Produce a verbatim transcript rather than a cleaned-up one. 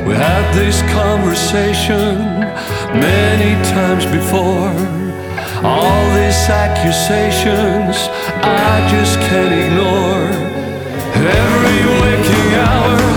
We had this conversation many times before. All these accusations I just can't ignore. Every waking hour